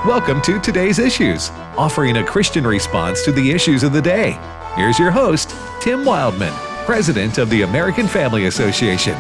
Welcome to Today's Issues, offering a Christian response to the issues of the day. Here's your host, Tim Wildman, President of the American Family Association.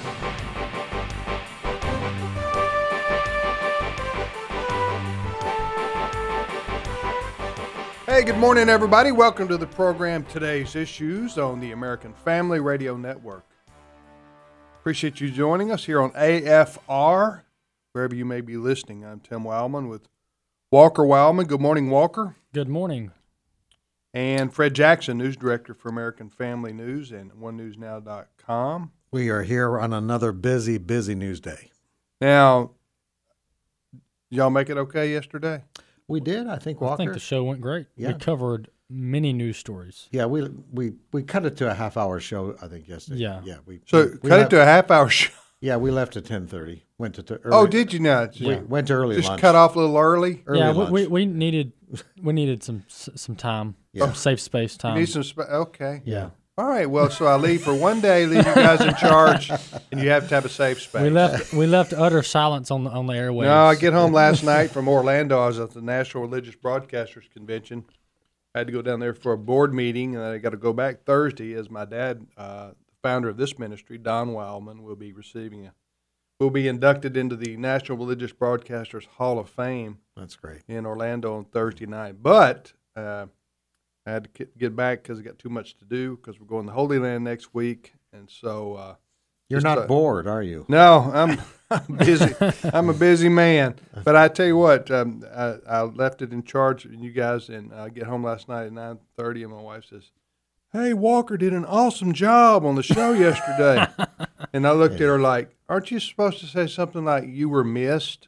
Hey, good morning, everybody. Welcome to the program Today's Issues on the American Family Radio Network. Appreciate you joining us here on AFR, wherever you may be listening. I'm Tim Wildman with Walker Wildman. Good morning, Walker. Good morning. And Fred Jackson, News Director for American Family News and OneNewsNow.com. We are here on another busy news day. Now, y'all make it okay yesterday? We did, I think, Walker. I think the show went great. Yeah. We covered many news stories. Yeah, we cut it to a half-hour show, I think, yesterday. Yeah. We Cut left, it to a half-hour show. Yeah, we left at 10:30. Went to early. Oh, did you not? We went to early Just lunch. cut off a little early? Lunch. We needed some time, some safe space time. You need some okay. Yeah. All right, well, so I leave for one day, leave you guys in charge, and you have to have a safe space. We left utter silence on the airwaves. No, I get home last night from Orlando. I was at the National Religious Broadcasters Convention. I had to go down there for a board meeting, and I got to go back Thursday as my dad, the founder of this ministry, Don Wildman, will be inducted into the National Religious Broadcasters Hall of Fame. That's great. In Orlando on Thursday night. But I had to get back because I got too much to do because we're going to the Holy Land next week, and so You're not bored, are you? No, I'm busy. I'm a busy man. But I tell you what, I left it in charge of you guys, and I get home last night at 9:30, and my wife says, "Hey, Walker did an awesome job on the show yesterday." And I looked at her like, "Aren't you supposed to say something like you were missed?"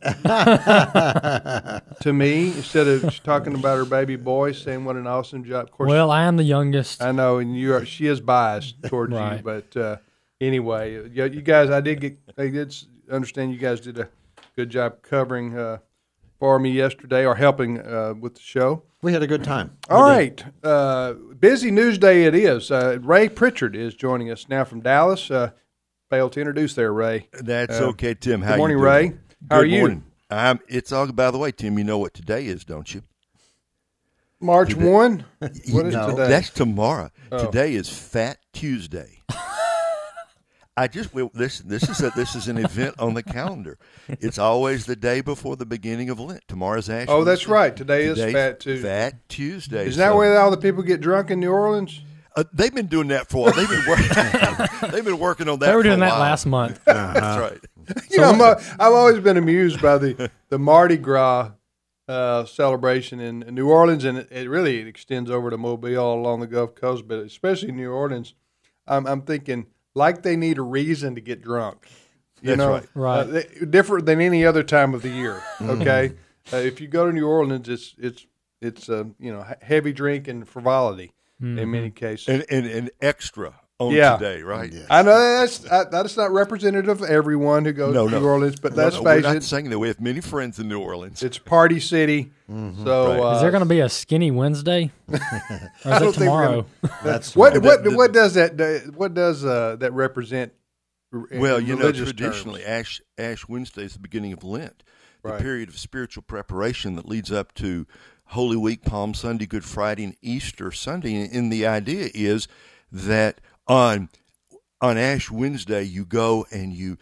to me, instead of talking about her baby boy, saying what an awesome job. Of course, well, I am the youngest. I know, and she is biased towards Right. you. But anyway, you guys, I did understand you guys did a good job covering for me yesterday, or helping with the show. We had a good time. All right. Busy news day it is. Ray Pritchard is joining us now from Dallas. Failed to introduce there, Ray. That's okay, Tim. How Good morning, you doing? Ray. How are you? Morning. It's all, by the way, Tim, you know what today is, don't you? March 1? What is No. today? That's tomorrow. Oh. Today is Fat Tuesday. This is an event on the calendar. It's always the day before the beginning of Lent. Tomorrow's Ash. Oh, that's Wednesday. right. Today is Today's Fat Tuesday. Fat Tuesday. Is that where all the people get drunk in New Orleans? They've been doing that for a while. They've been working on that. They were for doing a that while. last month. That's right. I've always been amused by the Mardi Gras celebration in New Orleans, and it really extends over to Mobile, all along the Gulf Coast, but especially New Orleans. I'm thinking like they need a reason to get drunk. You That's know, right. Different than any other time of the year. Okay, if you go to New Orleans, it's heavy drink and frivolity in many cases. And extra on Yeah. today, right? Yes. I know that's not representative of everyone who goes to New Orleans, but let's we're face not it, saying that. We have many friends in New Orleans. it's party city. So Is there going to be a Skinny Wednesday? Or is I don't it think we're tomorrow? That's what does that represent? In Well, religious traditionally, terms? Ash Wednesday is the beginning of Lent, the Right. period of spiritual preparation that leads up to Holy Week, Palm Sunday, Good Friday, and Easter Sunday. And the idea is that on Ash Wednesday, you go and you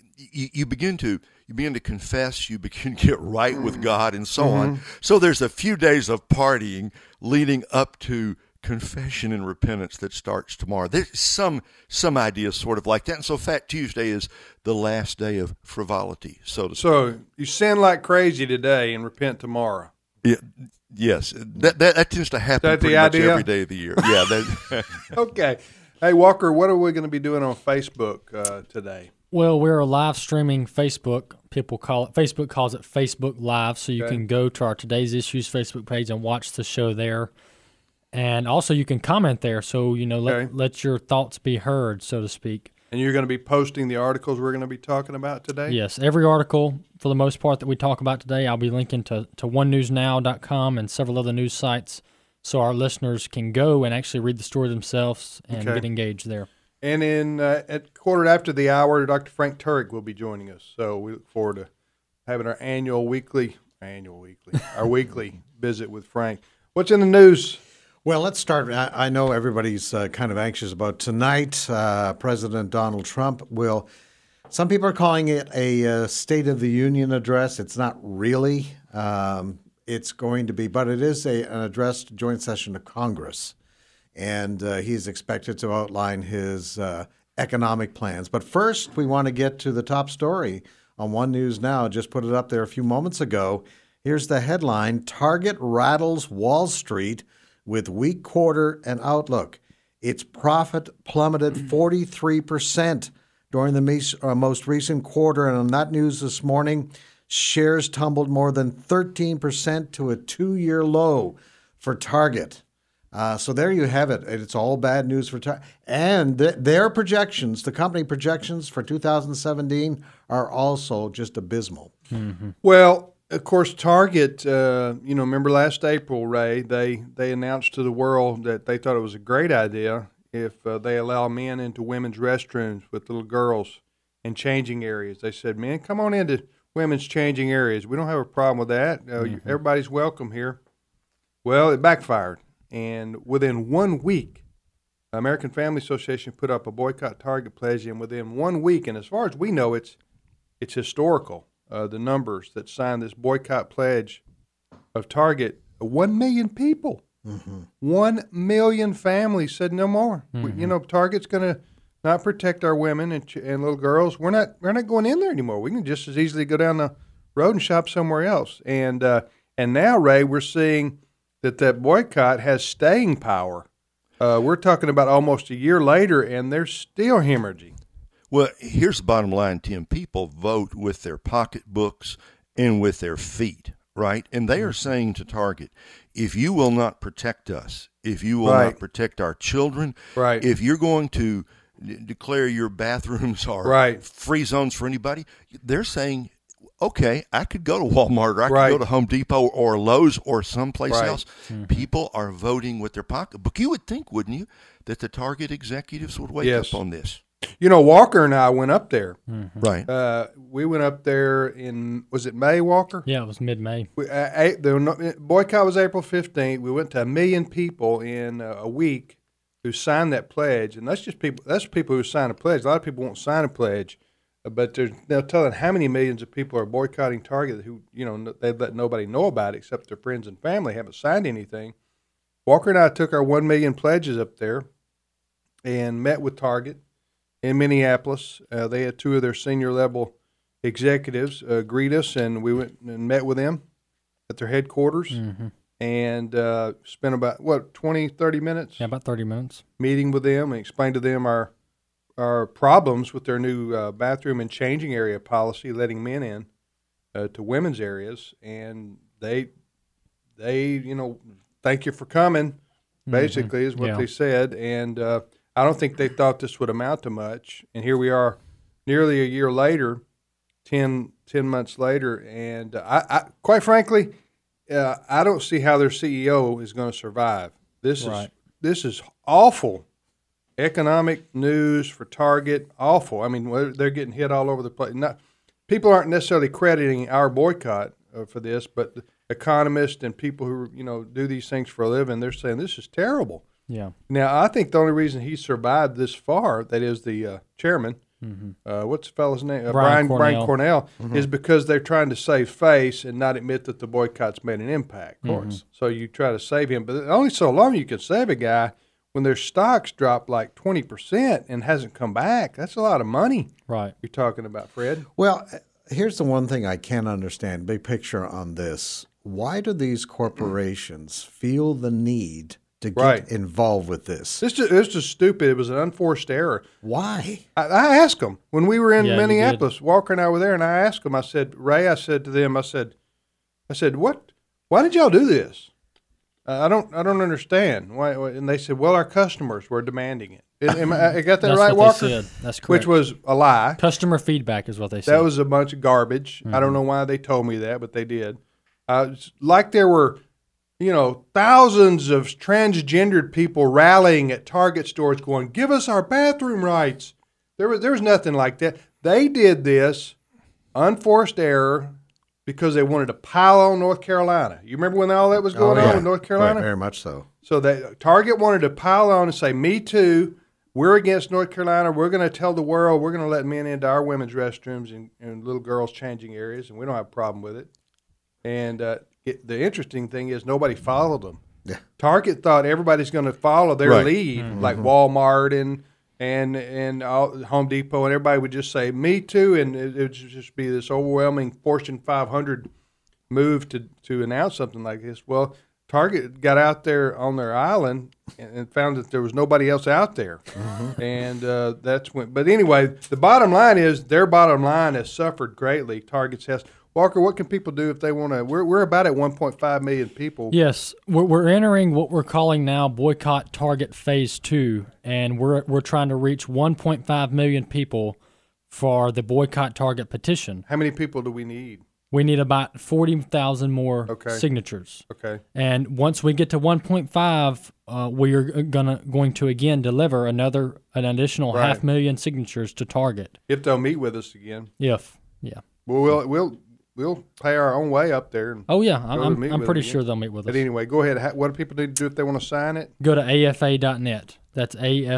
begin to confess, you begin to get right with God, and so on. So there's a few days of partying leading up to confession and repentance that starts tomorrow. There's some idea sort of like that. And so Fat Tuesday is the last day of frivolity, so to speak. So you sin like crazy today and repent tomorrow. Yeah, yes, that tends to happen that the pretty much idea? every day of the year. Yeah. Okay. Hey, Walker, what are we going to be doing on Facebook today? Well, we're live streaming Facebook. Facebook calls it Facebook Live, so you Okay. can go to our Today's Issues Facebook page and watch the show there. And also you can comment there, so Okay. let your thoughts be heard, so to speak. And you're going to be posting the articles we're going to be talking about today? Yes, every article, for the most part, that we talk about today, I'll be linking to OneNewsNow.com and several other news sites, so our listeners can go and actually read the story themselves and Okay. get engaged there. And at quarter after the hour, Dr. Frank Turek will be joining us. So we look forward to having our annual weekly our weekly visit with Frank. What's in the news? Well, let's start. I know everybody's kind of anxious about tonight. President Donald Trump will. Some people are calling it a State of the Union address. It's not really. It's going to be, but it is an address to joint session of Congress. And he's expected to outline his economic plans. But first, we want to get to the top story on One News Now. Just put it up there a few moments ago. Here's the headline: Target rattles Wall Street with weak quarter and outlook. Its profit plummeted 43% during the most recent quarter. And on that news this morning, shares tumbled more than 13% to a 2-year low for Target. So there you have it. It's all bad news for Target. And their projections, the company projections for 2017, are also just abysmal. Mm-hmm. Well, of course, Target, remember last April, Ray, they announced to the world that they thought it was a great idea if they allow men into women's restrooms with little girls and changing areas. They said, men, come on into women's changing areas. We don't have a problem with that. Everybody's welcome here. Well, it backfired. And within 1 week, the American Family Association put up a boycott Target pledge, and within 1 week, and as far as we know, it's historical. The numbers that signed this boycott pledge of Target, 1 million people. Mm-hmm. 1 million families said no more. Mm-hmm. Target's going to not protect our women and little girls. We're not going in there anymore. We can just as easily go down the road and shop somewhere else. And now, Ray, we're seeing that boycott has staying power. We're talking about almost a year later, and they're still hemorrhaging. Well, here's the bottom line, Tim. People vote with their pocketbooks and with their feet, right? And they are saying to Target, if you will not protect us, if you will not protect our children, if you're going to declare your bathrooms are free zones for anybody, they're saying, okay, I could go to Walmart or I could go to Home Depot or Lowe's or someplace else. Mm-hmm. People are voting with their pocketbook. You would think, wouldn't you, that the Target executives would wake up on this? Walker and I went up there. Mm-hmm. Right. We went up there was it May, Walker? Yeah, it was mid-May. The boycott was April 15th. We went to 1 million people in a week who signed that pledge. And that's people who signed a pledge. A lot of people won't sign a pledge, but they're telling how many millions of people are boycotting Target who, they let nobody know about it except their friends and family, haven't signed anything. Walker and I took our 1 million pledges up there and met with Target in Minneapolis. They had 2 of their senior level executives greet us, and we went and met with them at their headquarters and spent about 20, 30 minutes? Yeah, about 30 minutes. Meeting with them and explained to them our problems with their new bathroom and changing area policy, letting men in to women's areas. And they thank you for coming, basically, is what they said. And I don't think they thought this would amount to much. And here we are nearly a year later, 10 months later. And I quite frankly, I don't see how their CEO is going to survive. This is awful. Economic news for Target, awful. I mean, they're getting hit all over the place. People aren't necessarily crediting our boycott for this, but economists and people who do these things for a living, they're saying this is terrible. Yeah. Now, I think the only reason he survived this far, that is the chairman, what's the fellow's name? Brian Cornell, is because they're trying to save face and not admit that the boycott's made an impact. Of course. So you try to save him, but only so long you can save a guy when their stocks drop like 20% and hasn't come back. That's a lot of money. Right. You're talking about, Fred. Well, here's the one thing I can't understand, big picture on this. Why do these corporations feel the need to get involved with this? It's just stupid. It was an unforced error. Why? I asked them when we were in Minneapolis. Walker and I were there, and I asked them. I said, Ray, I said to them, I said, what? Why did y'all do this? I don't understand. Why? And they said, well, our customers were demanding it. I got that right, Walker? They said. That's correct. Which was a lie. Customer feedback is what they said. That was a bunch of garbage. I don't know why they told me that, but they did. Like there were, thousands of transgendered people rallying at Target stores going, give us our bathroom rights. There was nothing like that. They did this, unforced error, because they wanted to pile on North Carolina. You remember when all that was going on with North Carolina? Right, very much so. So Target wanted to pile on and say, me too, we're against North Carolina. We're going to tell the world we're going to let men into our women's restrooms and little girls' changing areas, and we don't have a problem with it. And the interesting thing is nobody followed them. Yeah. Target thought everybody's going to follow their lead, like Walmart and Home Depot, and everybody would just say, me too, and it would just be this overwhelming Fortune 500 move to announce something like this. Well, Target got out there on their island and found that there was nobody else out there, and that's when. But anyway, the bottom line is their bottom line has suffered greatly. Target's has. Walker, what can people do if they want to? We're about at 1.5 million people. Yes, we're entering what we're calling now Boycott Target Phase 2, and we're trying to reach 1.5 million people for the Boycott Target petition. How many people do we need? We need about 40,000 more signatures. Okay. And once we get to 1.5, we are going to again deliver an additional 500,000 signatures to Target. If they'll meet with us again. Yeah. Well, we'll pay our own way up there. And I'm pretty sure they'll meet with us. But anyway, go ahead. What do people need to do if they want to sign it? Go to afa.net. That's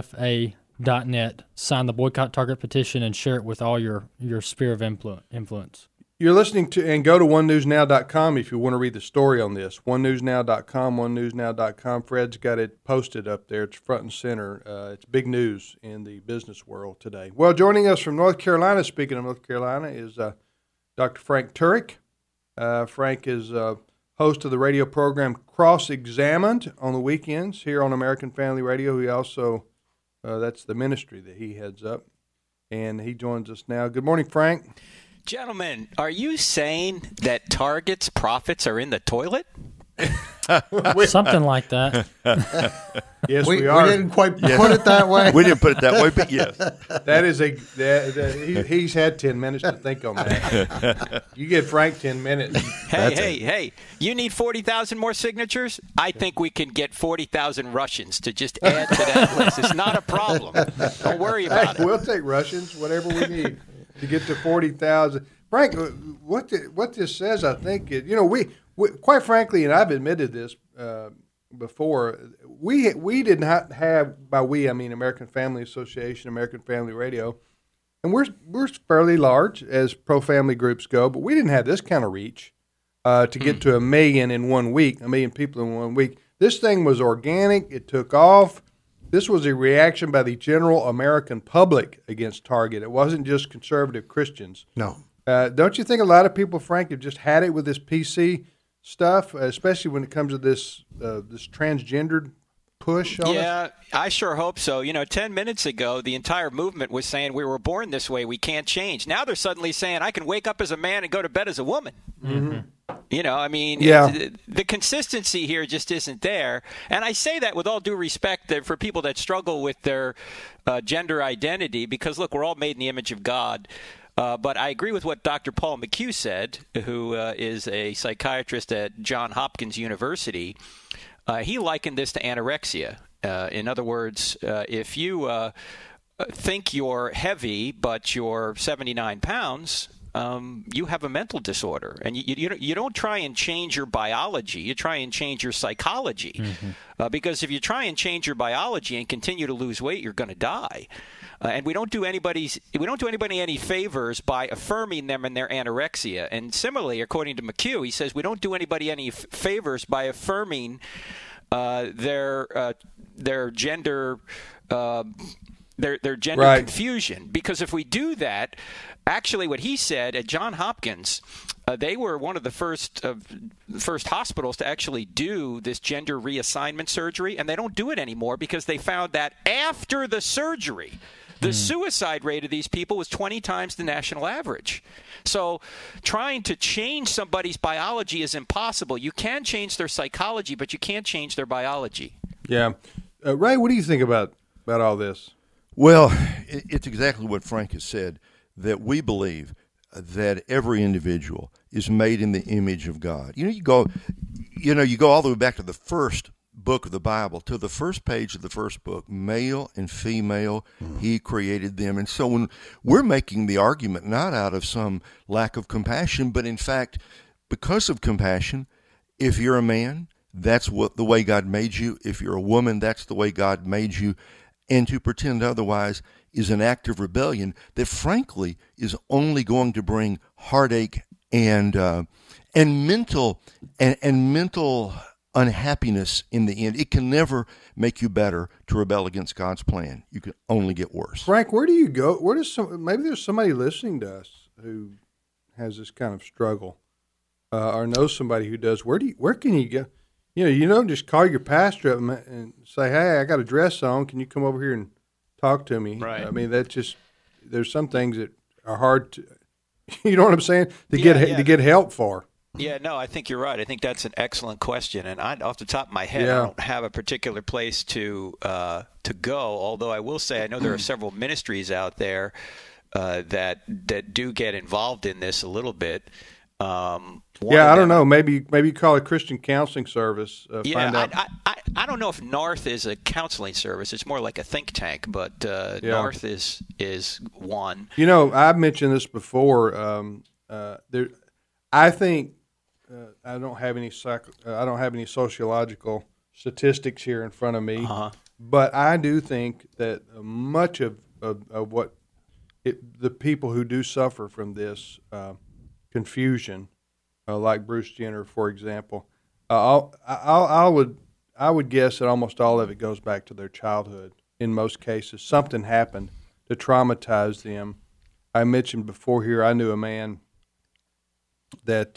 afa.net. Sign the Boycott Target petition and share it with all your sphere of influence. You're listening to, and go to onenewsnow.com if you want to read the story on this. onenewsnow.com, onenewsnow.com. Fred's got it posted up there. It's front and center. It's big news in the business world today. Well, joining us from North Carolina, speaking of North Carolina, is Dr. Frank Turek. Frank is host of the radio program Cross-Examined on the weekends here on American Family Radio. He also, that's the ministry that he heads up, and he joins us now. Good morning, Frank. Gentlemen, are you saying that Target's profits are in the toilet? Something like that. Yes, we are. We didn't quite put it that way. We didn't put it that way, but yes. That is he's had 10 minutes to think on that. You give Frank 10 minutes. Hey, you need 40,000 more signatures? I think we can get 40,000 Russians to just add to that list. It's not a problem. Don't worry about it. We'll take Russians, whatever we need to get to 40,000. Frank, what this says, I think, we quite frankly, and I've admitted this before, we did not have, by we I mean American Family Association, American Family Radio, and we're fairly large as pro-family groups go, but we didn't have this kind of reach to get to 1 million in 1 week, 1 million people in 1 week. This thing was organic. It took off. This was a reaction by the general American public against Target. It wasn't just conservative Christians. No. Don't you think a lot of people, Frank, have just had it with this PC stuff, especially when it comes to this transgendered push on us? I sure hope so. 10 minutes ago, the entire movement was saying we were born this way, we can't change. Now they're suddenly saying I can wake up as a man and go to bed as a woman. Mm-hmm. The consistency here just isn't there. And I say that with all due respect for people that struggle with their gender identity because, look, we're all made in the image of God. But I agree with what Dr. Paul McHugh said, who is a psychiatrist at Johns Hopkins University. He likened this to anorexia. In other words, if you think you're heavy but you're 79 pounds, you have a mental disorder. And you don't try and change your biology. You try and change your psychology. Mm-hmm. Because if you try and change your biology and continue to lose weight, you're going to die. And we don't do anybody any favors by affirming them in their anorexia. And similarly, according to McHugh, he says we don't do anybody any favors by affirming their gender their gender confusion. Because if we do that, actually, what he said at Johns Hopkins, they were one of the first hospitals to actually do this gender reassignment surgery, and they don't do it anymore because they found that after the surgery, the suicide rate of these people was 20 times the national average. So trying to change somebody's biology is impossible. You can change their psychology, but you can't change their biology. Yeah. Ray, what do you think about all this? Well, it's exactly what Frank has said, that we believe that every individual is made in the image of God. You go all the way back to the first book of the Bible, to the first page of the first book, male and female, he created them. And so when we're making the argument not out of some lack of compassion, but in fact, because of compassion, if you're a man, that's the way God made you. If you're a woman, that's the way God made you. And to pretend otherwise is an act of rebellion that, frankly, is only going to bring heartache and mental unhappiness in the end. It can never make you better to rebel against God's plan. You can only get worse. Frank, where do you go? Maybe there's somebody listening to us who has this kind of struggle, or knows somebody who does. Where can you go? You don't just call your pastor up and say, "Hey, I got a dress on. Can you come over here and talk to me?" Right. I mean, there's some things that are hard to, you know what I'm saying, to get help for. Yeah, no, I think you're right. I think that's an excellent question, and off the top of my head, Yeah. I don't have a particular place to go. Although I will say, I know there are several ministries out there that do get involved in this a little bit. I don't know. Maybe call a Christian counseling service. Find out. I don't know if North is a counseling service. It's more like a think tank, but North is one. I've mentioned this before. I think I don't have any sociological statistics here in front of me, but I do think that much of what the people who do suffer from this confusion, like Bruce Jenner, for example, I would guess that almost all of it goes back to their childhood. In most cases, something happened to traumatize them. I mentioned before here, I knew a man that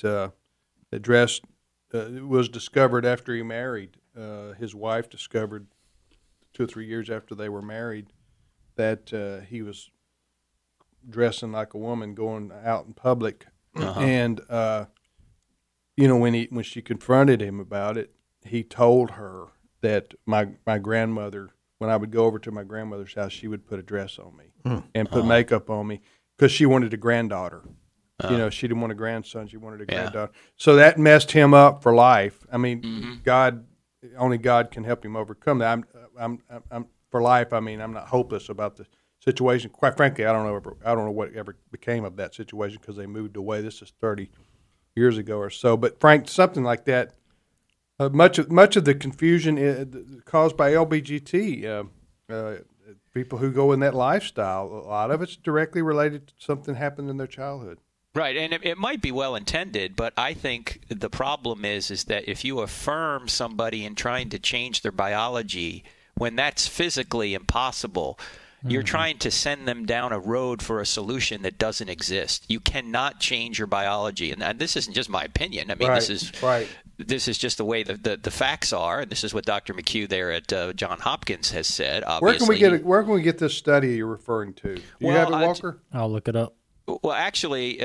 was discovered after he married. His wife discovered 2 or 3 years after they were married that he was dressing like a woman, going out in public. And when she confronted him about it, he told her that my grandmother, when I would go over to my grandmother's house, she would put a dress on me and put makeup on me because she wanted a granddaughter. She didn't want a grandson; she wanted a granddaughter. So that messed him up for life. I mean, only God can help him overcome that. I'm for life. I mean, I'm not hopeless about the situation. Quite frankly, I don't know what ever became of that situation because they moved away. This is 30 years ago or so. But Frank, something like that. Much of the confusion caused by LBGT people who go in that lifestyle. A lot of it's directly related to something happened in their childhood. Right, and it might be well intended, but I think the problem is that if you affirm somebody in trying to change their biology when that's physically impossible, you're trying to send them down a road for a solution that doesn't exist. You cannot change your biology, and this isn't just my opinion. I mean, this is just the way the facts are, and this is what Dr. McHugh there at Johns Hopkins has said. Obviously, where can we get this study you're referring to? Do you have it, Walker? I'll look it up. Well, actually,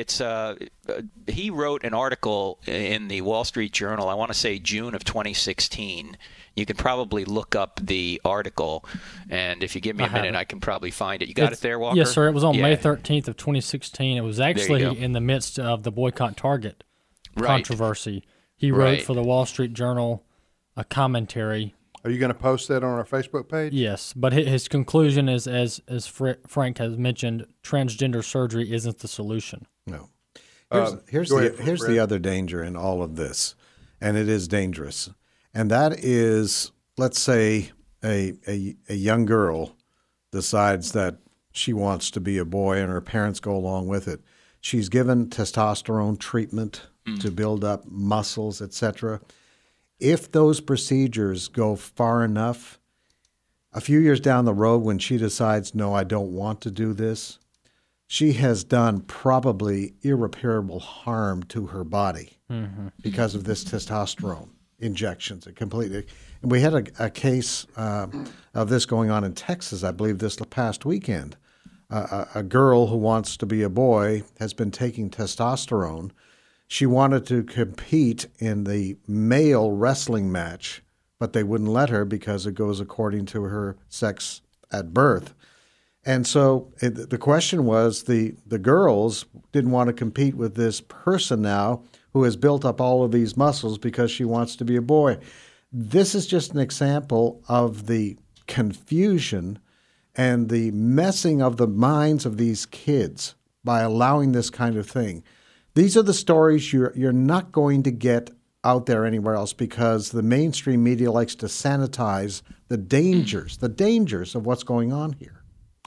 he wrote an article in the Wall Street Journal, I want to say June of 2016. You can probably look up the article, and if you give me a minute, I can probably find it. You got it there, Walker? Yes, sir. It was on May 13th of 2016. It was actually in the midst of the boycott Target controversy. He wrote for the Wall Street Journal a commentary. Are you going to post that on our Facebook page? Yes, but his conclusion is, as Frank has mentioned, transgender surgery isn't the solution. No. Here's the other danger in all of this, and it is dangerous, and that is, let's say a young girl decides that she wants to be a boy, and her parents go along with it. She's given testosterone treatment to build up muscles, etc. If those procedures go far enough, a few years down the road when she decides, no, I don't want to do this, she has done probably irreparable harm to her body because of this testosterone injections. And we had a case of this going on in Texas, I believe, this past weekend. A girl who wants to be a boy has been taking testosterone. She wanted to compete in the male wrestling match, but they wouldn't let her because it goes according to her sex at birth. And so the question was the girls didn't want to compete with this person now who has built up all of these muscles because she wants to be a boy. This is just an example of the confusion and the messing of the minds of these kids by allowing this kind of thing. These are the stories you're not going to get out there anywhere else because the mainstream media likes to sanitize the dangers of what's going on here.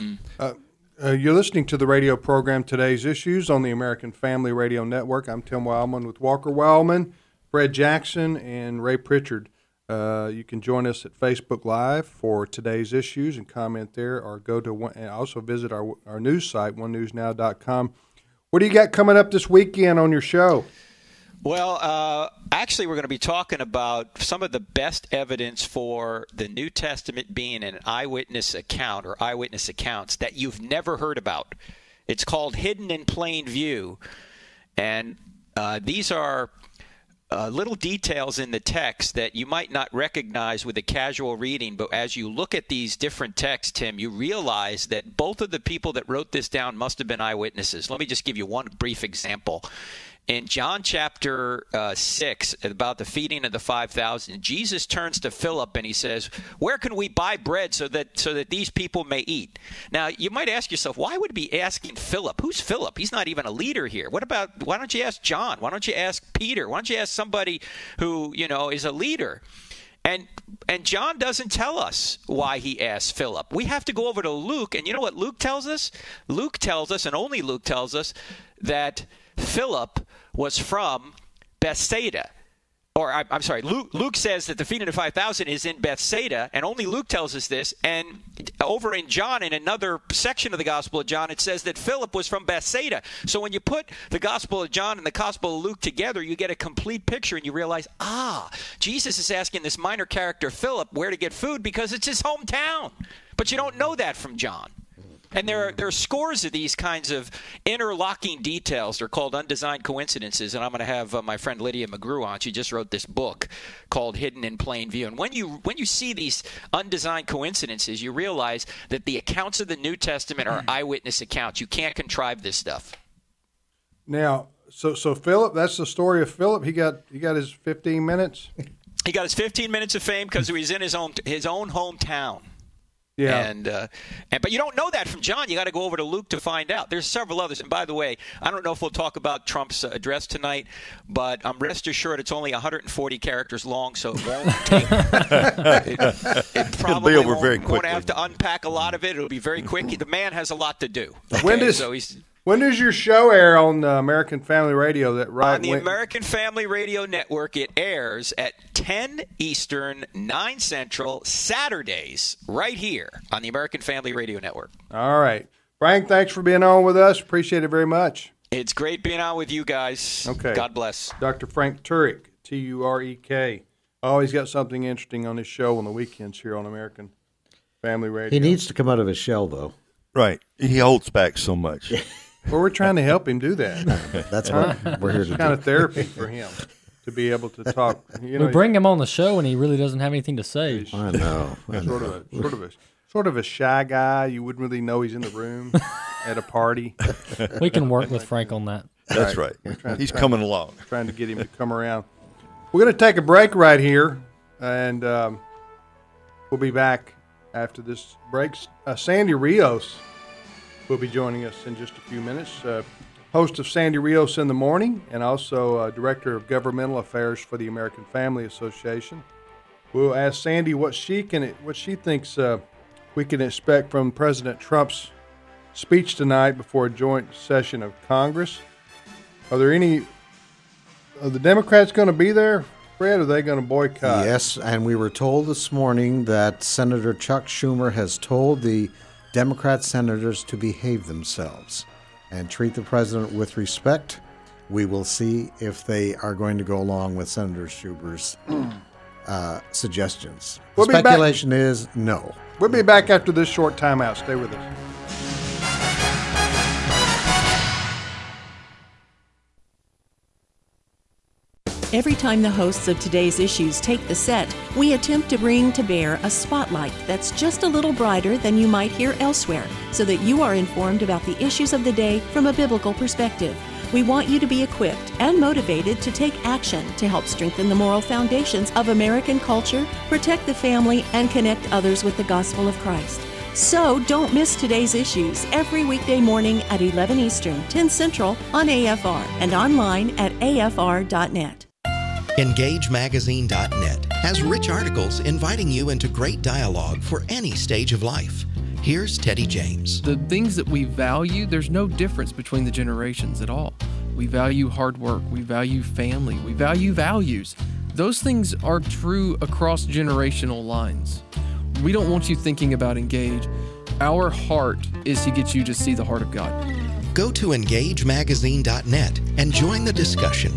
You're listening to the radio program Today's Issues on the American Family Radio Network. I'm Tim Wildman with Walker Wildman, Fred Jackson, and Ray Pritchard. You can join us at Facebook Live for Today's Issues and comment there, or go to and also visit our news site, onenewsnow.com. What do you got coming up this weekend on your show? Well, actually, we're going to be talking about some of the best evidence for the New Testament being an eyewitness account or eyewitness accounts that you've never heard about. It's called Hidden in Plain View. And these are little details in the text that you might not recognize with a casual reading, but as you look at these different texts, Tim, you realize that both of the people that wrote this down must have been eyewitnesses. Let me just give you one brief example. In John chapter 6, about the feeding of the 5,000, Jesus turns to Philip and he says, "Where can we buy bread so that these people may eat?" Now, you might ask yourself, why would he be asking Philip? Who's Philip? He's not even a leader here. Why don't you ask John? Why don't you ask Peter? Why don't you ask somebody who, is a leader? And John doesn't tell us why he asked Philip. We have to go over to Luke, and you know what Luke tells us? Luke tells us, and only Luke tells us, that Philip was from Bethsaida. Or, I'm sorry, Luke says that the feeding of 5,000 is in Bethsaida, and only Luke tells us this. And over in John, in another section of the Gospel of John, it says that Philip was from Bethsaida. So when you put the Gospel of John and the Gospel of Luke together, you get a complete picture, and you realize, Jesus is asking this minor character, Philip, where to get food because it's his hometown. But you don't know that from John. And there are scores of these kinds of interlocking details. They're called undesigned coincidences. And I'm going to have my friend Lydia McGrew on. She just wrote this book called Hidden in Plain View. And when you see these undesigned coincidences, you realize that the accounts of the New Testament are eyewitness accounts. You can't contrive this stuff. Now, so Philip, that's the story of Philip. He got his 15 minutes. He got his 15 minutes of fame because he was in his own hometown. Yeah. But you don't know that from John. You got to go over to Luke to find out. There's several others. And by the way, I don't know if we'll talk about Trump's address tonight, but rest assured it's only 140 characters long, so it won't take. it probably It'll be over very quickly. Won't have to unpack a lot of it. It'll be very quick. The man has a lot to do. Okay? When does your show air on American Family Radio? On the American Family Radio Network, it airs at 10 Eastern, 9 Central, Saturdays, right here on the American Family Radio Network. All right. Frank, thanks for being on with us. Appreciate it very much. It's great being on with you guys. Okay. God bless. Dr. Frank Turek, Turek. Always got something interesting on his show on the weekends here on American Family Radio. He needs to come out of his shell, though. Right. He holds back so much. Well, we're trying to help him do that. That's what we're here to do. It's kind of therapy for him to be able to talk. We bring him on the show, and he really doesn't have anything to say. I know. Sort of a shy guy. You wouldn't really know he's in the room at a party. We can work with Frank on that. That's right. He's coming along. Trying to get him to come around. We're going to take a break right here, and we'll be back after this break. Sandy Rios will be joining us in just a few minutes. Host of Sandy Rios in the Morning, and also Director of Governmental Affairs for the American Family Association. We'll ask Sandy what she thinks we can expect from President Trump's speech tonight before a joint session of Congress. Are the Democrats going to be there, Fred, or are they going to boycott? Yes, and we were told this morning that Senator Chuck Schumer has told the Democrat senators to behave themselves and treat the president with respect. We will see if they are going to go along with Senator Schumer's suggestions. The speculation is no. We'll be back after this short timeout. Stay with us. Every time the hosts of Today's Issues take the set, we attempt to bring to bear a spotlight that's just a little brighter than you might hear elsewhere, so that you are informed about the issues of the day from a biblical perspective. We want you to be equipped and motivated to take action to help strengthen the moral foundations of American culture, protect the family, and connect others with the gospel of Christ. So don't miss Today's Issues every weekday morning at 11 Eastern, 10 Central on AFR and online at afr.net. EngageMagazine.net has rich articles inviting you into great dialogue for any stage of life. Here's Teddy James. The things that we value, there's no difference between the generations at all. We value hard work, we value family, we value values. Those things are true across generational lines. We don't want you thinking about Engage. Our heart is to get you to see the heart of God. Go to EngageMagazine.net and join the discussion.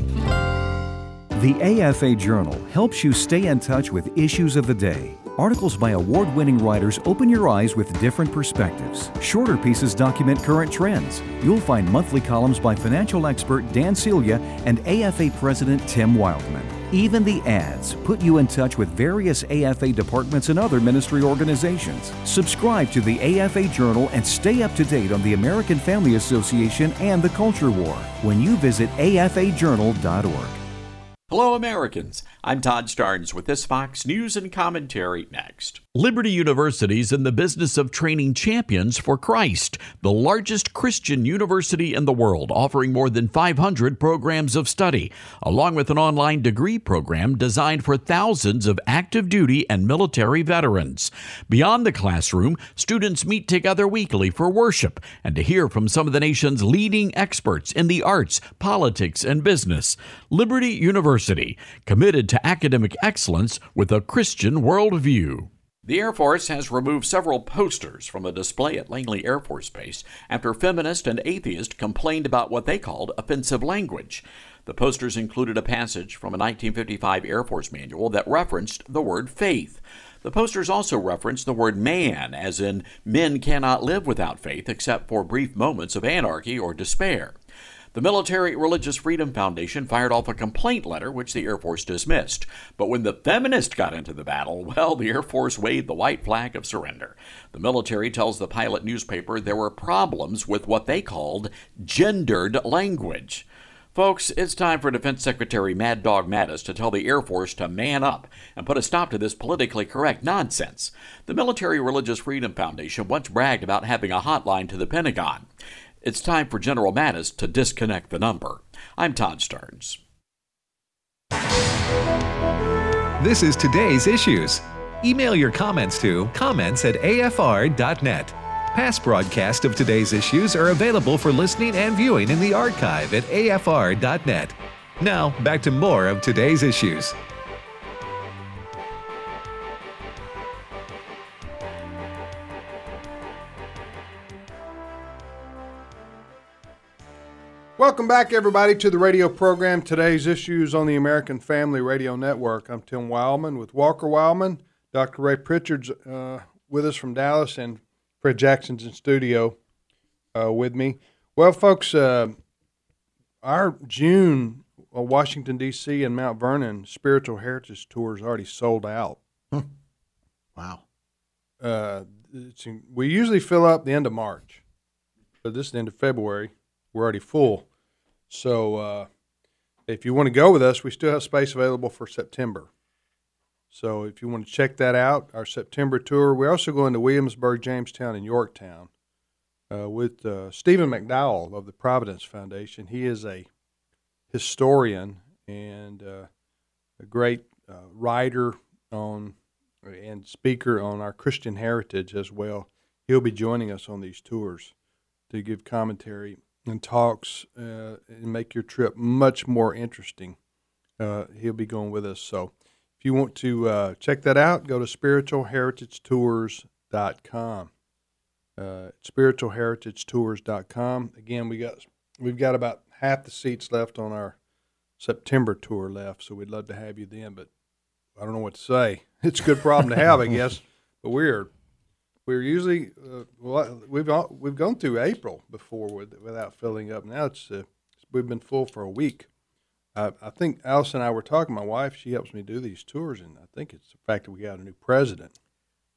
The AFA Journal helps you stay in touch with issues of the day. Articles by award-winning writers open your eyes with different perspectives. Shorter pieces document current trends. You'll find monthly columns by financial expert Dan Celia and AFA President Tim Wildman. Even the ads put you in touch with various AFA departments and other ministry organizations. Subscribe to the AFA Journal and stay up to date on the American Family Association and the Culture War when you visit afajournal.org. Hello, Americans. I'm Todd Starnes with this Fox News and Commentary next. Liberty University is in the business of training champions for Christ, the largest Christian university in the world, offering more than 500 programs of study, along with an online degree program designed for thousands of active duty and military veterans. Beyond the classroom, students meet together weekly for worship and to hear from some of the nation's leading experts in the arts, politics, and business. Liberty University, committed to academic excellence with a Christian worldview. The Air Force has removed several posters from a display at Langley Air Force Base after feminists and atheists complained about what they called offensive language. The posters included a passage from a 1955 Air Force manual that referenced the word faith. The posters also referenced the word man, as in men cannot live without faith except for brief moments of anarchy or despair. The Military Religious Freedom Foundation fired off a complaint letter, which the Air Force dismissed. But when the feminists got into the battle, well, the Air Force waved the white flag of surrender. The military tells the Pilot newspaper there were problems with what they called gendered language. Folks, it's time for Defense Secretary Mad Dog Mattis to tell the Air Force to man up and put a stop to this politically correct nonsense. The Military Religious Freedom Foundation once bragged about having a hotline to the Pentagon. It's time for General Mattis to disconnect the number. I'm Todd Starnes. This is Today's Issues. Email your comments to comments@afr.net. Past broadcasts of Today's Issues are available for listening and viewing in the archive at afr.net. Now, back to more of Today's Issues. Welcome back, everybody, to the radio program, Today's Issues on the American Family Radio Network. I'm Tim Wildman with Walker Wildman. Dr. Ray Pritchard's with us from Dallas, and Fred Jackson's in studio with me. Well, folks, our June Washington, D.C. and Mount Vernon Spiritual Heritage Tour is already sold out. Wow. We usually fill up the end of March, but this is the end of February. We're already full. So if you want to go with us, we still have space available for September. So if you want to check that out, our September tour. We're also going to Williamsburg, Jamestown, and Yorktown with Stephen McDowell of the Providence Foundation. He is a historian and a great writer on and speaker on our Christian heritage as well. He'll be joining us on these tours to give commentary and talks and make your trip much more interesting. He'll be going with us. So if you want to check that out, go to spiritualheritagetours.com. Spiritualheritagetours.com. Again, we've got about half the seats left on our September tour left, so we'd love to have you then, but I don't know what to say. It's a good problem to have, I guess, but we're usually we've gone through April before without filling up. Now we've been full for a week. I think Allison and I were talking. My wife, she helps me do these tours, and I think it's the fact that we got a new president.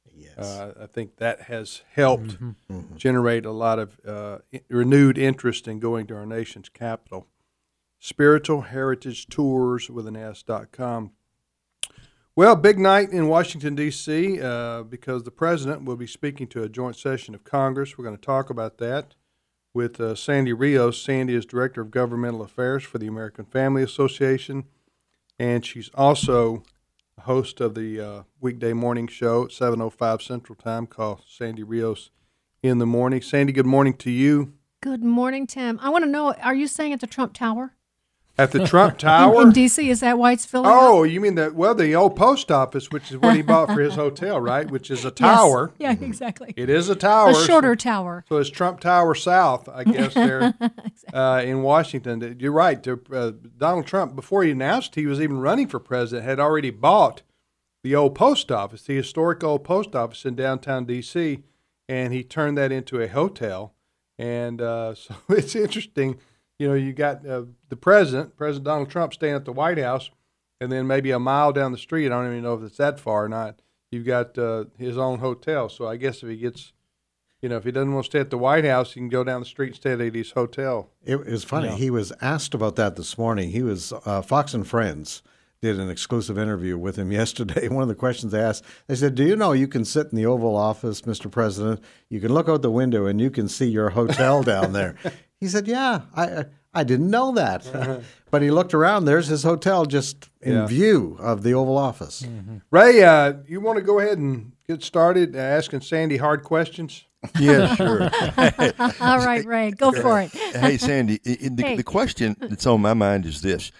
Yes. I think that has helped generate a lot of renewed interest in going to our nation's capital. Spiritual Heritage Tours with an S.com. Well, big night in Washington, D.C., because the president will be speaking to a joint session of Congress. We're going to talk about that with Sandy Rios. Sandy is Director of Governmental Affairs for the American Family Association, and she's also a host of the weekday morning show at 7:05 Central Time called Sandy Rios in the Morning. Sandy, good morning to you. Good morning, Tim. I want to know, are you staying at the Trump Tower? At the Trump Tower? In D.C., is that why it's filling Oh, up? you mean the old post office, which is what he bought for his hotel, right? Which is a tower. Yes. Yeah, exactly. It is a tower. A shorter tower. So it's Trump Tower South, I guess, there in Washington. You're right. Donald Trump, before he announced he was even running for president, had already bought the old post office, the historic old post office in downtown D.C., and he turned that into a hotel. And so it's interesting. You know, you got the President Donald Trump, staying at the White House, and then maybe a mile down the street, I don't even know if it's that far or not, you've got his own hotel. So I guess if he gets, if he doesn't want to stay at the White House, he can go down the street and stay at his hotel. It was funny. He was asked about that this morning. He was Fox and Friends did an exclusive interview with him yesterday. One of the questions they asked, they said, do you know you can sit in the Oval Office, Mr. President, you can look out the window and you can see your hotel down there. He said, yeah, I didn't know that. But he looked around. There's his hotel just in view of the Oval Office. Mm-hmm. Ray, you want to go ahead and get started asking Sandy hard questions? Yeah, sure. All right, Ray, go for it. Hey, Sandy, the question that's on my mind is this.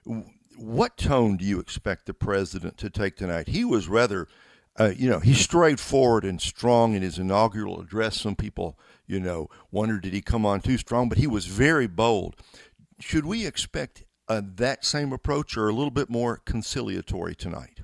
What tone do you expect the president to take tonight? He was rather, he's straightforward and strong in his inaugural address. Some people, wondered, did he come on too strong? But he was very bold. Should we expect that same approach or a little bit more conciliatory tonight?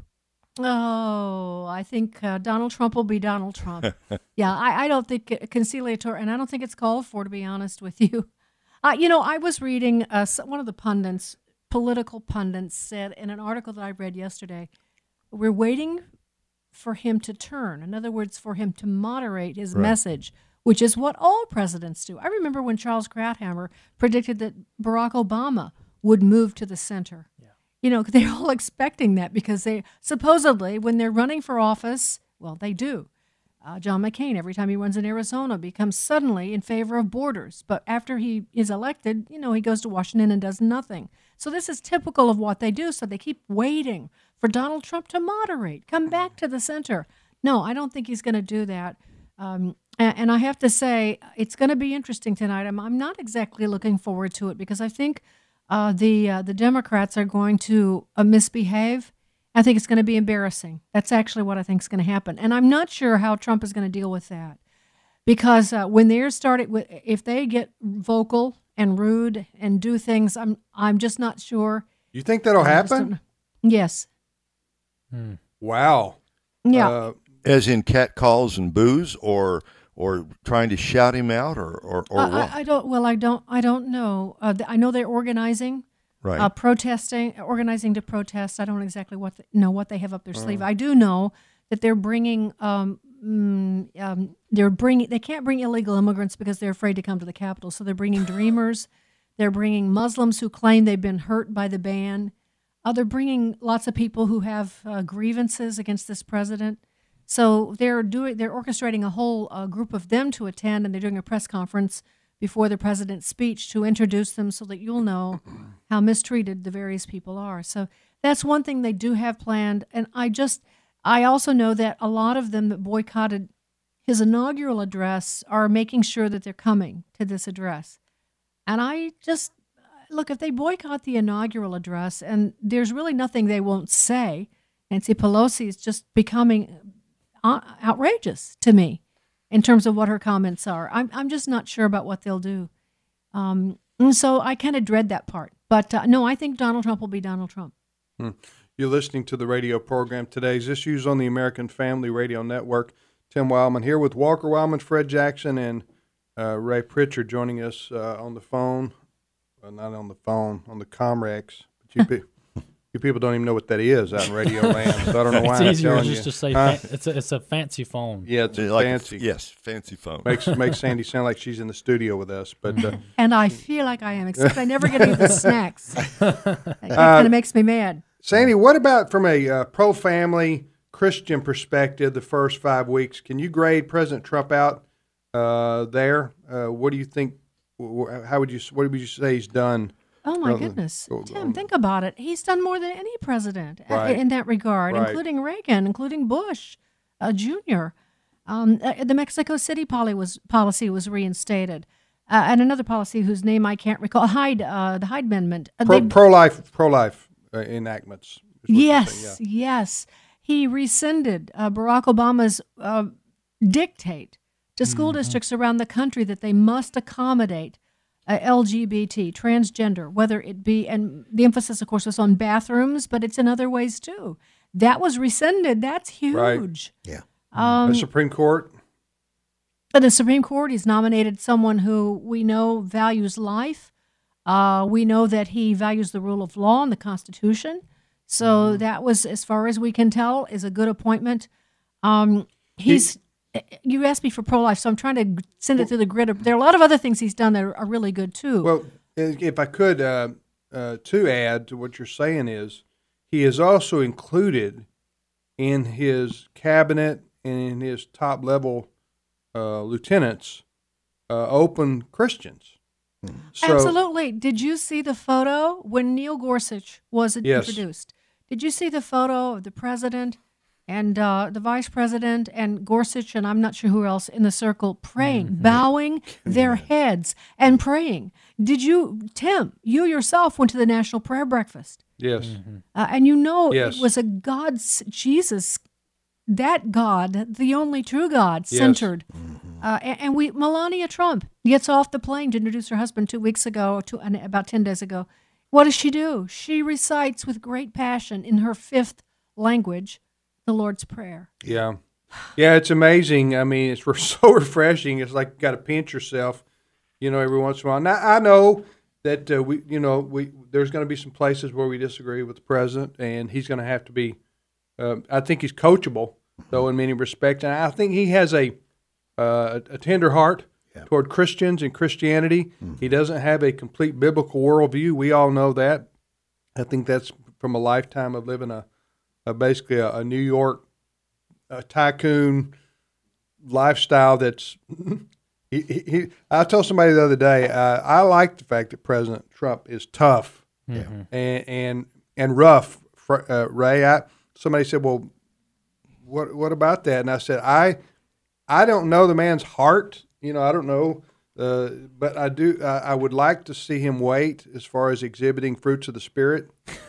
Oh, I think Donald Trump will be Donald Trump. Yeah, I don't think conciliatory, and I don't think it's called for, to be honest with you. I was reading one of the political pundits said in an article that I read yesterday, we're waiting for him to turn. In other words, for him to moderate his message, which is what all presidents do. I remember when Charles Krauthammer predicted that Barack Obama would move to the center. Yeah. They're all expecting that because they supposedly, when they're running for office, well, they do. John McCain, every time he runs in Arizona, becomes suddenly in favor of borders. But after he is elected, he goes to Washington and does nothing. So this is typical of what they do. So they keep waiting for Donald Trump to moderate, come back to the center. No, I don't think he's going to do that. And I have to say, it's going to be interesting tonight. I'm not exactly looking forward to it because I think the Democrats are going to misbehave. I think it's going to be embarrassing. That's actually what I think is going to happen. And I'm not sure how Trump is going to deal with that. Because when they're if they get vocal and rude and do things, I'm just not sure. You think that'll happen? Yes. Wow. Yeah. As in catcalls and boos, or trying to shout him out, or what? I don't know. I know they're organizing. Right. Organizing to protest. I don't exactly know what they have up their sleeve. I do know that they're bringing. They can't bring illegal immigrants because they're afraid to come to the Capitol. So they're bringing Dreamers. They're bringing Muslims who claim they've been hurt by the ban. They're bringing lots of people who have grievances against this president. So they're orchestrating a whole group of them to attend, and they're doing a press conference before the president's speech to introduce them so that you'll know how mistreated the various people are. So that's one thing they do have planned. And I also know that a lot of them that boycotted his inaugural address are making sure that they're coming to this address. And look, if they boycott the inaugural address, and there's really nothing they won't say, Nancy Pelosi is just becoming outrageous to me in terms of what her comments are. I'm just not sure about what they'll do. And so I kind of dread that part. But no, I think Donald Trump will be Donald Trump. You're listening to the radio program Today's Issues on the American Family Radio Network. Tim Wildman here with Walker Wildman, Fred Jackson, and Ray Pritchard joining us on the phone. Well, not on the phone, on the Comrex. But You people don't even know what that is out in Radio Land, so I don't know why I'm It's easier telling just you. to say it's a fancy phone. Yeah, it's Like fancy. yes, fancy phone. Makes Sandy sound like she's in the studio with us, but And I feel like I am, except I never get any of the snacks. That kind of makes me mad. Sandy, what about from a pro-family Christian perspective? The first 5 weeks, can you grade President Trump out there? What do you think? What would you say he's done? Oh, my goodness. Tim, think about it. He's done more than any president in that regard, including Reagan, including Bush Jr. The Mexico City policy was reinstated. And another policy whose name I can't recall, the Hyde Amendment. Pro-life enactments. Yes. He rescinded Barack Obama's dictate to school districts around the country that they must accommodate LGBT, transgender, whether it be, and the emphasis, of course, was on bathrooms, but it's in other ways too. That was rescinded. That's huge. Right. Yeah. The Supreme Court. The Supreme Court, he's nominated someone who we know values life. We know that he values the rule of law and the Constitution. So that was, as far as we can tell, is a good appointment. You asked me for pro-life, so I'm trying to send it through the grid. There are a lot of other things he's done that are really good, too. Well, if I could, to add to what you're saying is, he is also included in his cabinet and in his top-level lieutenants, open Christians. So, absolutely. Did you see the photo when Neil Gorsuch was introduced? Did you see the photo of the president and the vice president and Gorsuch and I'm not sure who else in the circle praying, bowing their heads and praying? Did you, Tim, you yourself went to the National Prayer Breakfast. Yes. And you know it was a God's, Jesus, that God, the only true God, centered. And Melania Trump gets off the plane to introduce her husband 2 weeks ago, about 10 days ago. What does she do? She recites with great passion in her fifth language the Lord's Prayer. Yeah, it's amazing. I mean, it's so refreshing. It's like you got to pinch yourself, every once in a while. Now, I know that there's going to be some places where we disagree with the president, and he's going to have to be. I think he's coachable, though, in many respects, and I think he has a tender heart toward Christians and Christianity. He doesn't have a complete biblical worldview. We all know that. I think that's from a lifetime of living basically a New York tycoon lifestyle. That's I told somebody the other day, I like the fact that President Trump is tough and rough. Ray, somebody said, "Well, what about that?" And I said, I don't know the man's heart. I don't know, but I do. I would like to see him wait as far as exhibiting fruits of the Spirit.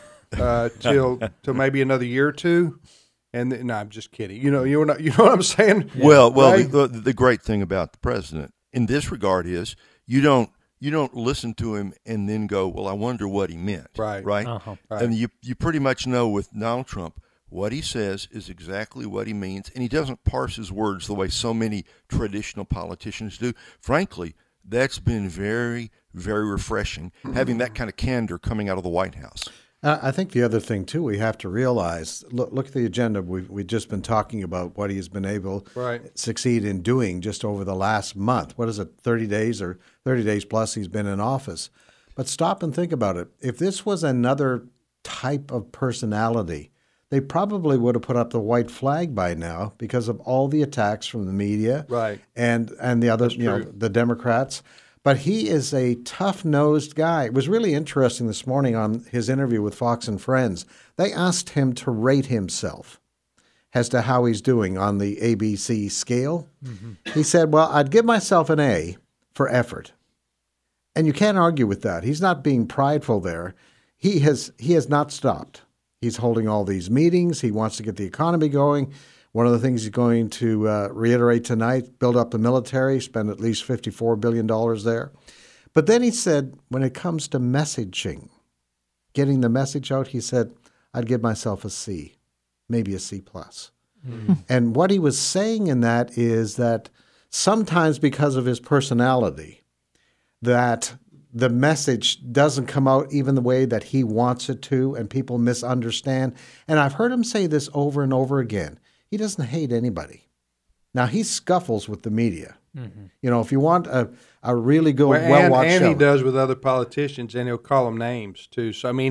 Till maybe another year or two, and no, I'm just kidding. You know what I'm saying? Well, right? the great thing about the president in this regard is you don't listen to him and then go, well, I wonder what he meant, right? Right. And you pretty much know with Donald Trump what he says is exactly what he means, and he doesn't parse his words the way so many traditional politicians do. Frankly, that's been very, very refreshing having that kind of candor coming out of the White House. I think the other thing, too, we have to realize, look at the agenda. We've just been talking about what he's been able to succeed in doing just over the last month. What is it, 30 days or 30 days plus he's been in office? But stop and think about it. If this was another type of personality, they probably would have put up the white flag by now because of all the attacks from the media and the other, the Democrats. But he is a tough-nosed guy. It was really interesting this morning on his interview with Fox and Friends. They asked him to rate himself as to how he's doing on the ABC scale. He said, well, I'd give myself an A for effort. And you can't argue with that. He's not being prideful there. He has not stopped. He's holding all these meetings. He wants to get the economy going. One of the things he's going to reiterate tonight, build up the military, spend at least $54 billion there. But then he said, when it comes to messaging, getting the message out, he said, I'd give myself a C, maybe a C+. And what he was saying in that is that sometimes because of his personality, that the message doesn't come out even the way that he wants it to, and people misunderstand. And I've heard him say this over and over again. He doesn't hate anybody. Now, he scuffles with the media. Mm-hmm. You know, if you want a really good, well-watched show. And he does with other politicians, and he'll call them names, too. So, I mean,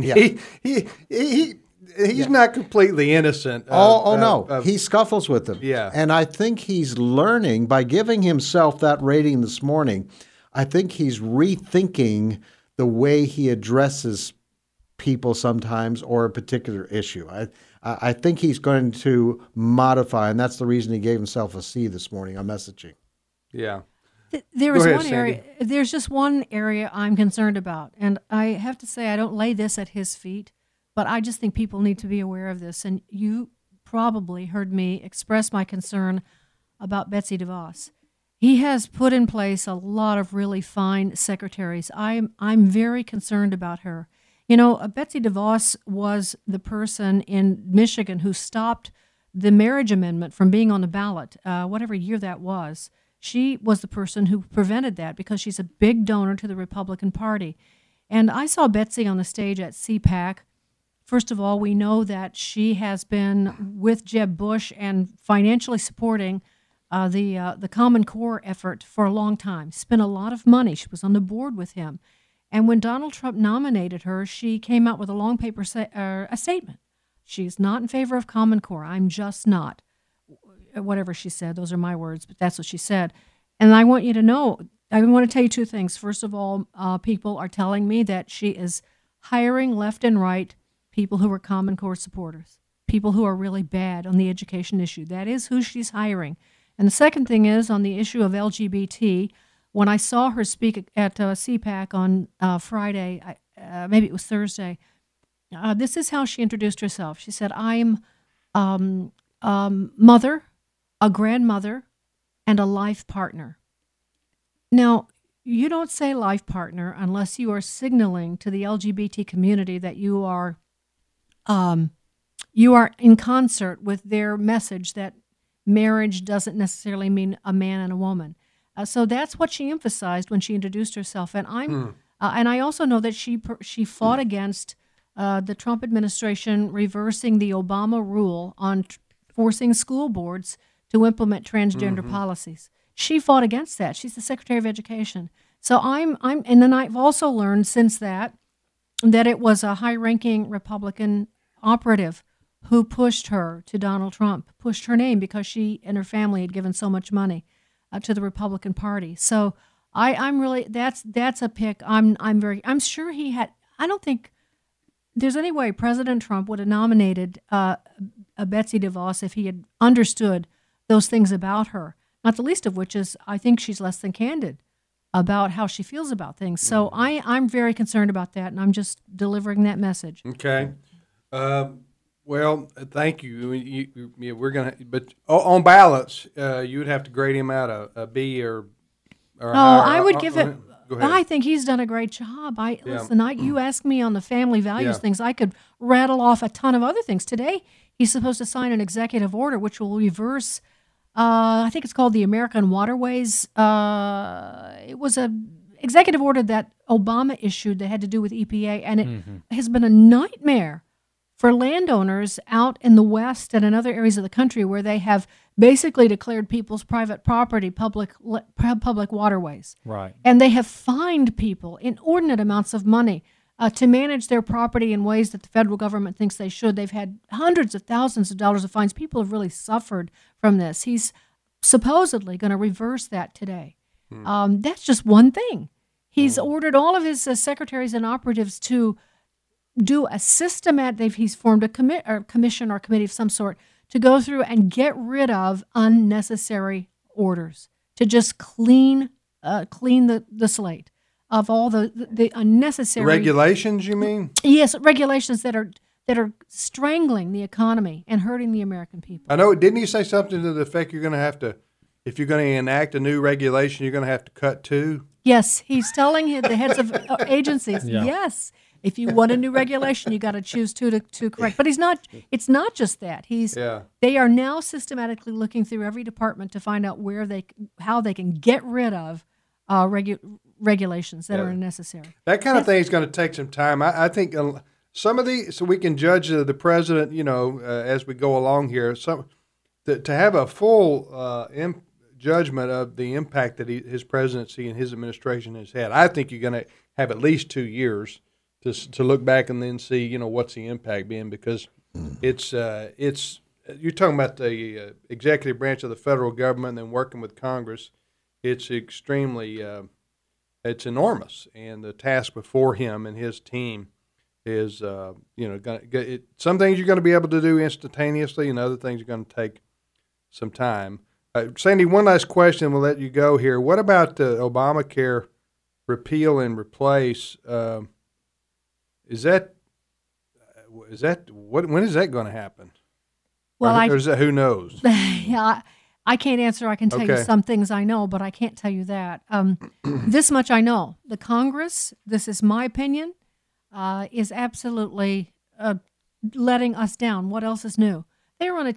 he's not completely innocent. No. He scuffles with them. Yeah. And I think he's learning by giving himself that rating this morning. I think he's rethinking the way he addresses people sometimes or a particular issue. I think he's going to modify, and that's the reason he gave himself a C this morning on messaging. Yeah. There's just one area I'm concerned about, and I have to say I don't lay this at his feet, but I just think people need to be aware of this. And you probably heard me express my concern about Betsy DeVos. He has put in place a lot of really fine secretaries. I'm very concerned about her. You know, Betsy DeVos was the person in Michigan who stopped the marriage amendment from being on the ballot, whatever year that was. She was the person who prevented that because she's a big donor to the Republican Party. And I saw Betsy on the stage at CPAC. First of all, we know that she has been with Jeb Bush and financially supporting the Common Core effort for a long time. Spent a lot of money. She was on the board with him. And when Donald Trump nominated her, she came out with a long paper a statement. She's not in favor of Common Core. I'm just not. Whatever she said, those are my words, but that's what she said. And I want you to know, I want to tell you two things. First of all, people are telling me that she is hiring left and right people who are Common Core supporters, people who are really bad on the education issue. That is who she's hiring. And the second thing is on the issue of LGBT. When I saw her speak at CPAC on Friday, maybe it was Thursday, this is how she introduced herself. She said, I'm mother, a grandmother, and a life partner. Now, you don't say life partner unless you are signaling to the LGBT community that you are in concert with their message that marriage doesn't necessarily mean a man and a woman. So that's what she emphasized when she introduced herself. And and I also know that she fought against the Trump administration reversing the Obama rule on forcing school boards to implement transgender policies. She fought against that. She's the Secretary of Education. So and then I've also learned since that it was a high-ranking Republican operative who pushed her to Donald Trump, pushed her name because she and her family had given so much money to the Republican Party. So I'm really that's a pick. I'm sure he had. I don't think there's any way President Trump would have nominated a Betsy DeVos if he had understood those things about her. Not the least of which is I think she's less than candid about how she feels about things. So I'm very concerned about that, and I'm just delivering that message. Okay. Well, thank you. We're gonna, but on balance, you would have to grade him out a B or I would give it. I think he's done a great job. Listen. You asked me on the family values things. I could rattle off a ton of other things. Today, he's supposed to sign an executive order which will reverse. I think it's called the American Waterways. It was an executive order that Obama issued that had to do with EPA, and it has been a nightmare for landowners out in the West and in other areas of the country where they have basically declared people's private property public waterways. Right. And they have fined people inordinate amounts of money to manage their property in ways that the federal government thinks they should. They've had hundreds of thousands of dollars of fines. People have really suffered from this. He's supposedly going to reverse that today. That's just one thing. He's ordered all of his secretaries and operatives to do a systematic, he's formed a commission or committee of some sort to go through and get rid of unnecessary orders, to just clean the slate of all the unnecessary regulations. You mean? Yes, regulations that are strangling the economy and hurting the American people. I know. Didn't he say something to the effect you're going to have to, if you're going to enact a new regulation, you're going to have to cut two? Yes, he's telling the heads of agencies. Yeah. Yes. If you want a new regulation, you got to choose two to correct. But it's not just that. They are now systematically looking through every department to find out how they can get rid of regulations that are necessary. That kind of thing is going to take some time. I think some of the, so we can judge the president, as we go along here, to have a full judgment of the impact that his presidency and his administration has had. I think you're going to have at least 2 years to look back and then see, what's the impact been, because it's you're talking about the executive branch of the federal government and working with Congress. It's extremely, it's enormous, and the task before him and his team is, some things you're going to be able to do instantaneously, and other things are going to take some time. Sandy, one last question. We'll let you go here. What about the Obamacare repeal and replace? When is that going to happen? Well, or is that, who knows? Yeah, I can't answer. I can tell you some things I know, but I can't tell you that. This much I know. The Congress, this is my opinion, is absolutely letting us down. What else is new? They took a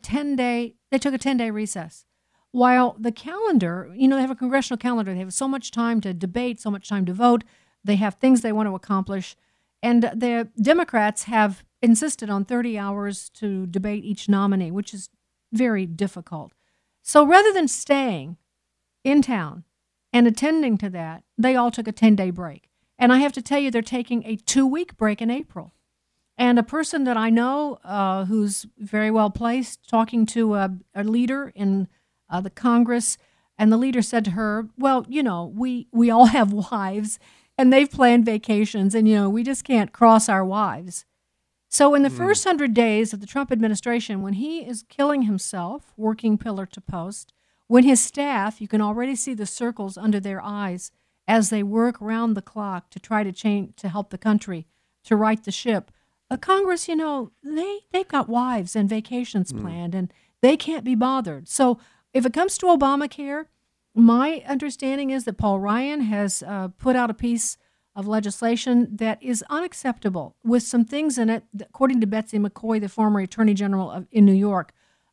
10-day recess. While the calendar, they have a congressional calendar. They have so much time to debate, so much time to vote. They have things they want to accomplish. And the Democrats have insisted on 30 hours to debate each nominee, which is very difficult. So rather than staying in town and attending to that, they all took a 10-day break. And I have to tell you, they're taking a 2-week break in April. And a person that I know who's very well placed, talking to a leader in the Congress, and the leader said to her, well, we all have wives, and they've planned vacations, and, we just can't cross our wives. So in the first 100 days of the Trump administration, when he is killing himself, working pillar to post, when his staff, you can already see the circles under their eyes as they work round the clock to try to help the country, to right the ship. Congress, they've got wives and vacations planned, and they can't be bothered. So if it comes to Obamacare, my understanding is that Paul Ryan has put out a piece of legislation that is unacceptable with some things in it, according to Betsy McCoy, the former Attorney General in New York.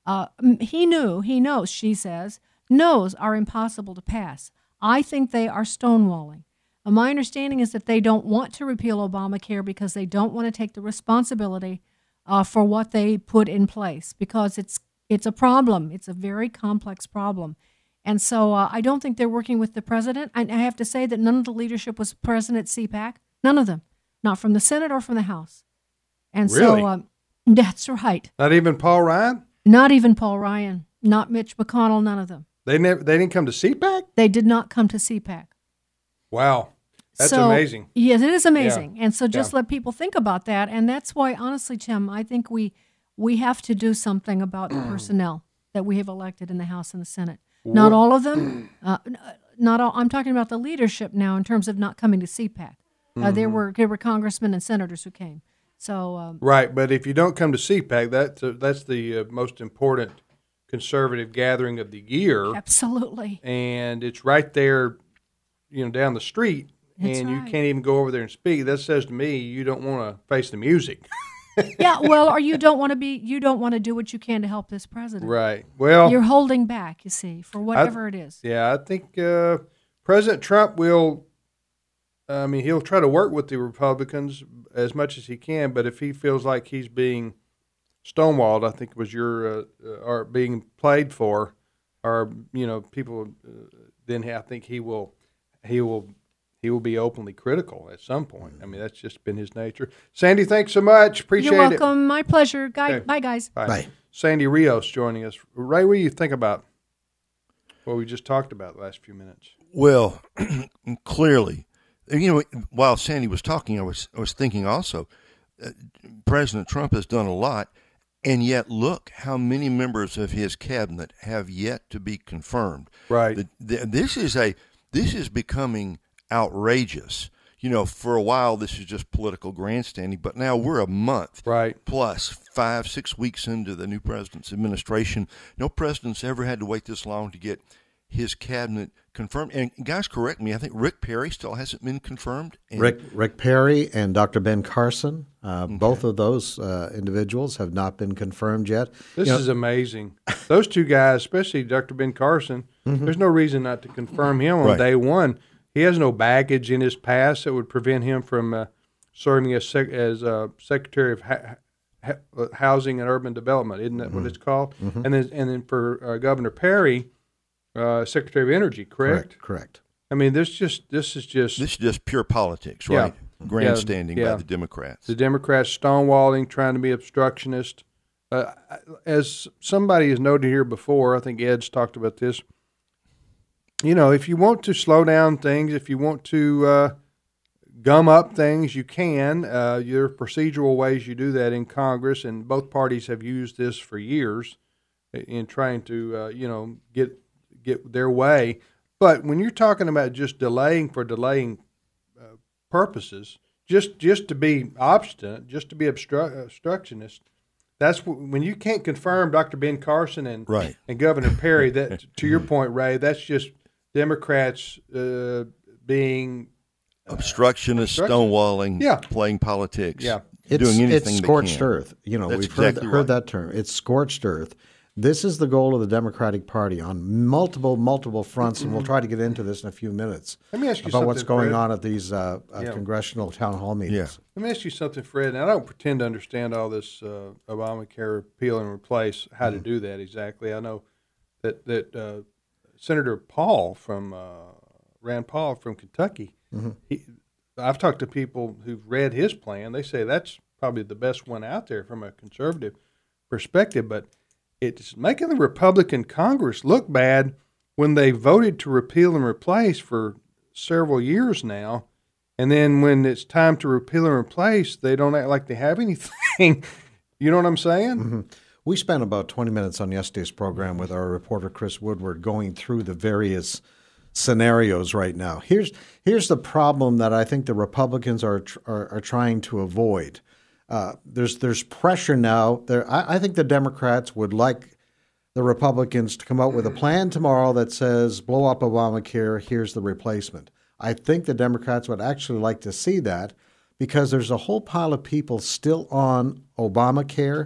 He knows, she says, are impossible to pass. I think they are stonewalling. My understanding is that they don't want to repeal Obamacare because they don't want to take the responsibility for what they put in place, because it's a problem. It's a very complex problem. And so I don't think they're working with the president. I have to say that none of the leadership was present at CPAC. None of them. Not from the Senate or from the House. And really? So that's right. Not even Paul Ryan? Not even Paul Ryan. Not Mitch McConnell. None of them. They didn't come to CPAC? They did not come to CPAC. Wow. That's amazing. Yes, it is amazing. Yeah. And so just let people think about that. And that's why, honestly, Tim, I think we have to do something about the personnel that we have elected in the House and the Senate. Not all of them. Not all. I'm talking about the leadership now in terms of not coming to CPAC. There were congressmen and senators who came. So right, but if you don't come to CPAC, that's the most important conservative gathering of the year. Absolutely. And it's right there, down the street. That's and right. You can't even go over there and speak. That says to me you don't want to face the music. Yeah, well, or you don't want to do what you can to help this president. Right. Well, you're holding back, you see, for whatever it is. Yeah, I think President Trump will. He'll try to work with the Republicans as much as he can, but if he feels like he's being stonewalled, I think it was or being played for, or people, then I think he will be openly critical at some point. That's just been his nature. Sandy, thanks so much. Appreciate it. You're welcome. My pleasure. Okay. Bye, guys. Bye. Sandy Rios joining us. Ray, what do you think about what we just talked about the last few minutes? Well, clearly, while Sandy was talking, I was thinking also, President Trump has done a lot, and yet look how many members of his cabinet have yet to be confirmed. Right. This is becoming outrageous. For a while this is just political grandstanding, but now we're a month plus 5-6 weeks into the new president's administration. No president's ever had to wait this long to get his cabinet confirmed. And guys, correct me, I think Rick Perry still hasn't been confirmed. Rick Perry and Dr. Ben Carson, both of those individuals have not been confirmed yet. This is amazing. Those two guys, especially Dr. Ben Carson, there's no reason not to confirm him on day one. He has no baggage in his past that would prevent him from serving as Secretary of Housing and Urban Development. Isn't that what it's called? And then for Governor Perry, Secretary of Energy. Correct. I mean, this is just pure politics, right? Yeah. Grandstanding by the Democrats. The Democrats stonewalling, trying to be obstructionist. As somebody has noted here before, I think Ed's talked about this. If you want to slow down things, if you want to gum up things, you can. There are procedural ways you do that in Congress, and both parties have used this for years in trying to, get their way. But when you're talking about just delaying for delaying purposes, just to be obstinate, just to be obstructionist, that's when you can't confirm Dr. Ben Carson and Governor Perry. That, to your point, Ray, that's just Democrats being obstructionist, stonewalling, playing politics, doing anything. It's scorched they can. earth. We've exactly heard that term. It's scorched earth. This is the goal of the Democratic Party on multiple fronts, and we'll try to get into this in a few minutes. Let me ask you about what's going Fred. On at these congressional town hall meetings. Let me ask you something, Fred. And I don't pretend to understand all this Obamacare repeal and replace, how to do that exactly. I know that Senator Rand Paul from Kentucky, I've talked to people who've read his plan. They say that's probably the best one out there from a conservative perspective, but it's making the Republican Congress look bad when they voted to repeal and replace for several years now. And then when it's time to repeal and replace, they don't act like they have anything. You know what I'm saying? We spent about 20 minutes on yesterday's program with our reporter Chris Woodward going through the various scenarios right now. Here's the problem that I think the Republicans are trying to avoid. There's pressure now. I think the Democrats would like the Republicans to come out with a plan tomorrow that says, blow up Obamacare, here's the replacement. I think the Democrats would actually like to see that because there's a whole pile of people still on Obamacare.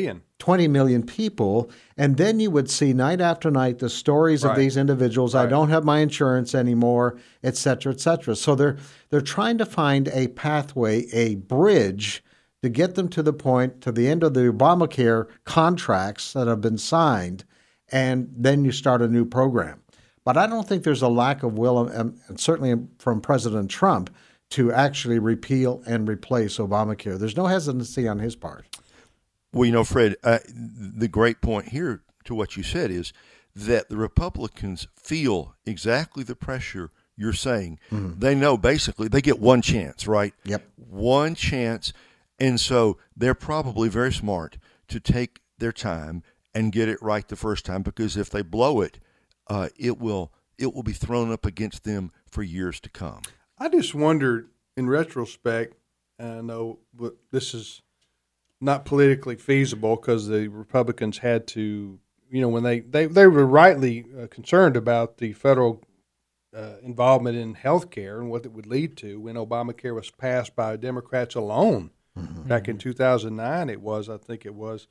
20 million people. And then you would see night after night the stories of these individuals. I don't have my insurance anymore, et cetera, et cetera. So they're trying to find a pathway, a bridge to get them to the point, to the end of the Obamacare contracts that have been signed, and then you start a new program. But I don't think there's a lack of will, and certainly from President Trump, to actually repeal and replace Obamacare. There's no hesitancy on his part. Well, Fred, the great point here to what you said is that the Republicans feel exactly the pressure you're saying. They know basically they get one chance, right? Yep. One chance. And so they're probably very smart to take their time and get it right the first time, because if they blow it, it will be thrown up against them for years to come. I just wondered, in retrospect, I know this is not politically feasible because the Republicans had to, when they were rightly concerned about the federal involvement in health care and what it would lead to when Obamacare was passed by Democrats alone. Back in 2009, I think it was.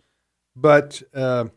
But to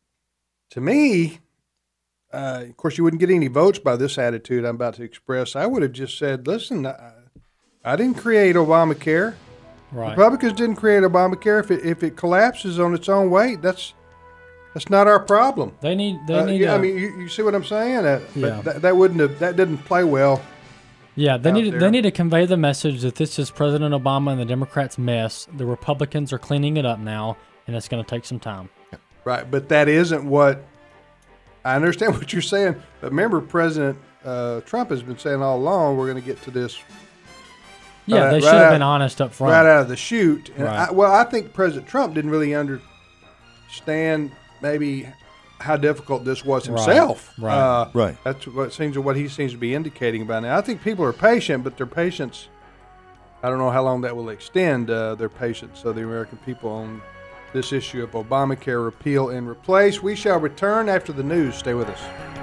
me, of course, you wouldn't get any votes by this attitude I'm about to express. I would have just said, listen, I didn't create Obamacare. Right. Republicans didn't create Obamacare. If it collapses on its own weight, that's not our problem. They need. I mean, you see what I'm saying? That didn't play well. Yeah, they need to convey the message that this is President Obama and the Democrats' mess. The Republicans are cleaning it up now, and it's going to take some time. Right, but that isn't what I understand what you're saying. But remember, President Trump has been saying all along, we're going to get to this. Yeah, they should have been honest up front. Right out of the chute. And right. I think President Trump didn't really understand maybe how difficult this was himself. Right. That's what he seems to be indicating about now. I think people are patient, but their patience, I don't know how long that will extend their patience of the American people on this issue of Obamacare repeal and replace. We shall return after the news. Stay with us.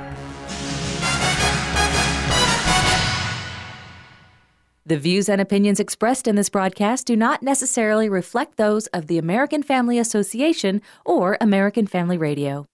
The views and opinions expressed in this broadcast do not necessarily reflect those of the American Family Association or American Family Radio.